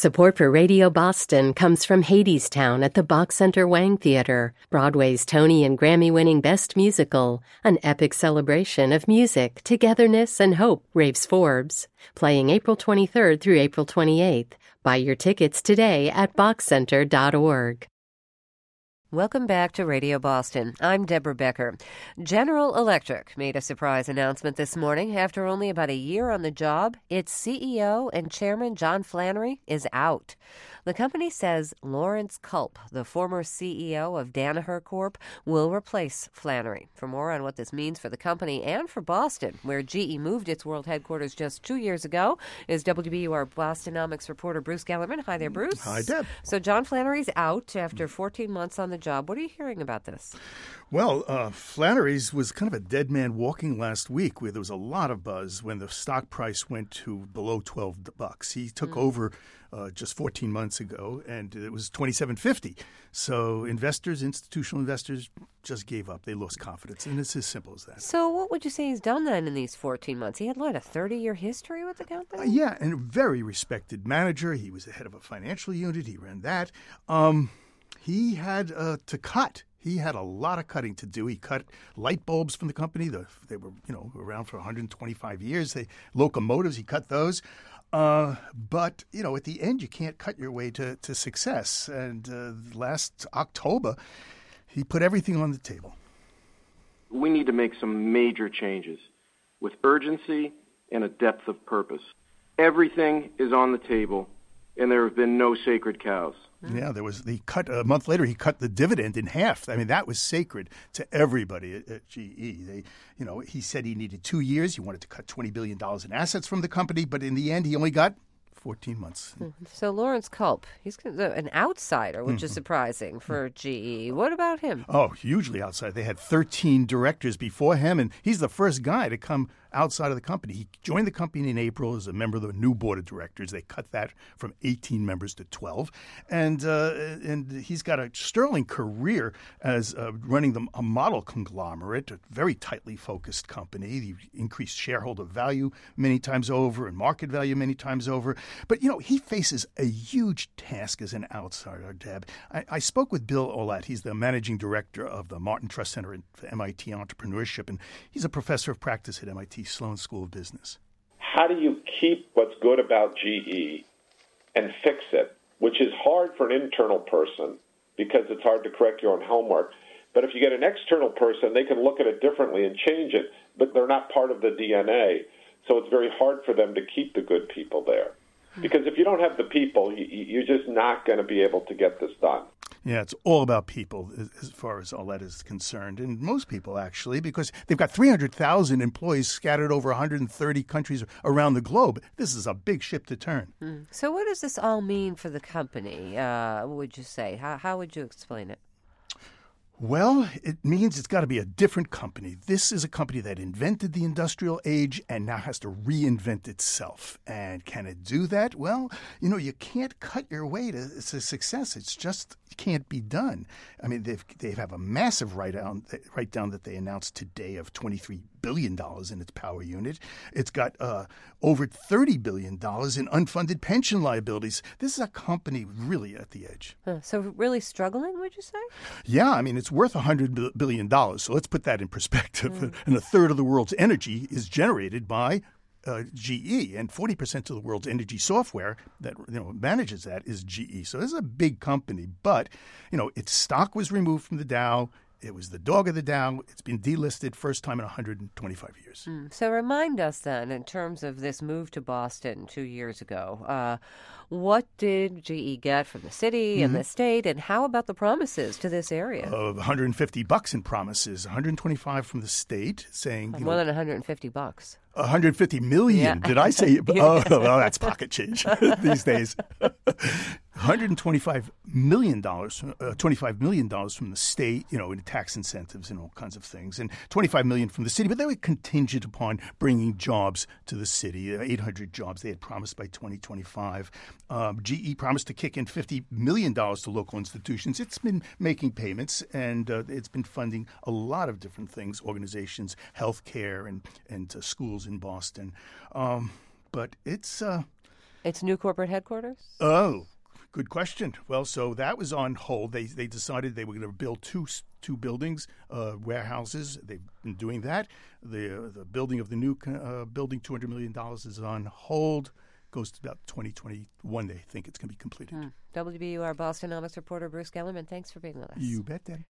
Support for Radio Boston comes from Hadestown at the Bach Center Wang Theater, Broadway's Tony and Grammy-winning Best Musical, an epic celebration of music, togetherness, and hope, raves Forbes. Playing April 23rd through April 28th. Buy your tickets today at bachcenter.org. Welcome back to Radio Boston. I'm Deborah Becker. General Electric made a surprise announcement this morning. After only about a year on the job, its CEO and chairman, John Flannery, is out. The company says Lawrence Culp, the former CEO of Danaher Corp., will replace Flannery. For more on what this means for the company and for Boston, where GE moved its world headquarters just 2 years ago, is WBUR Bostonomics reporter Bruce Gellerman. Hi there, Bruce. Hi, Deb. So John Flannery's out after 14 months on the job. What are you hearing about this? Well, Flannery's was kind of a dead man walking last week, where there was a lot of buzz when the stock price went to below $12. He took over just 14 months ago, and it was $27.50. So institutional investors, just gave up. They lost confidence, and it's as simple as that. So what would you say he's done then in these 14 months? He had, a 30-year history with the company? Yeah, and a very respected manager. He was the head of a financial unit. He ran that. He had to cut. He had a lot of cutting to do. He cut light bulbs from the company. They were, around for 125 years. Locomotives, he cut those. But, at the end, you can't cut your way to success. And last October, he put everything on the table. We need to make some major changes with urgency and a depth of purpose. Everything is on the table, and there have been no sacred cows. Yeah, a month later, he cut the dividend in half. I mean, that was sacred to everybody at GE. He said he needed 2 years. He wanted to cut $20 billion in assets from the company, but in the end, he only got 14 months. So Lawrence Culp, he's an outsider, which is surprising for GE. What about him? Oh, hugely outside. They had 13 directors before him, and he's the first guy to come outside of the company. He joined the company in April as a member of the new board of directors. They cut that from 18 members to 12. And he's got a sterling career as running a model conglomerate, a very tightly focused company. He increased shareholder value many times over and market value many times over. But, he faces a huge task as an outsider, Deb. I spoke with Bill Olat. He's the managing director of the Martin Trust Center for MIT Entrepreneurship, and he's a professor of practice at MIT Sloan School of Business. How do you keep what's good about GE and fix it, which is hard for an internal person because it's hard to correct your own homework. But if you get an external person, they can look at it differently and change it, but they're not part of the DNA. So it's very hard for them to keep the good people there. Because if you don't have the people, you're just not going to be able to get this done. Yeah, it's all about people as far as all that is concerned, and most people actually, because they've got 300,000 employees scattered over 130 countries around the globe. This is a big ship to turn. So what does this all mean for the company, would you say? How would you explain it? Well, it means it's got to be a different company. This is a company that invented the industrial age and now has to reinvent itself. And can it do that? Well, you can't cut your way to success. It's just can't be done. I mean, they have a massive write-down that they announced today of $23 billion in its power unit. It's got over $30 billion in unfunded pension liabilities. This is a company really at the edge. So really struggling, would you say? Yeah, I mean, it's worth $100 billion. So let's put that in perspective. And a third of the world's energy is generated by GE, and 40% of the world's energy software that manages that is GE. So this is a big company, but its stock was removed from the Dow. It was the dog of the Dow. It's been delisted first time in 125 years. So remind us then, in terms of this move to Boston 2 years ago, what did GE get from the city and the state, and how about the promises to this area? $150 in promises, 125 from the state, saying more than $150. 150 million. Yeah. Did I say? Oh, well, that's pocket change these days. $125 million, $25 million from the state, in tax incentives and all kinds of things, and $25 million from the city. But they were contingent upon bringing jobs to the city, 800 jobs they had promised by 2025. GE promised to kick in $50 million to local institutions. It's been making payments, and it's been funding a lot of different things, organizations, healthcare, and schools in Boston. But it's Its new corporate headquarters? Oh, good question. Well, so that was on hold. They decided they were going to build two buildings, warehouses. They've been doing that. The building of the new building, $200 million, is on hold. Goes to about 2021. They think it's going to be completed. WBUR Bostonomics reporter Bruce Gellerman, thanks for being with us. You bet, Daddy.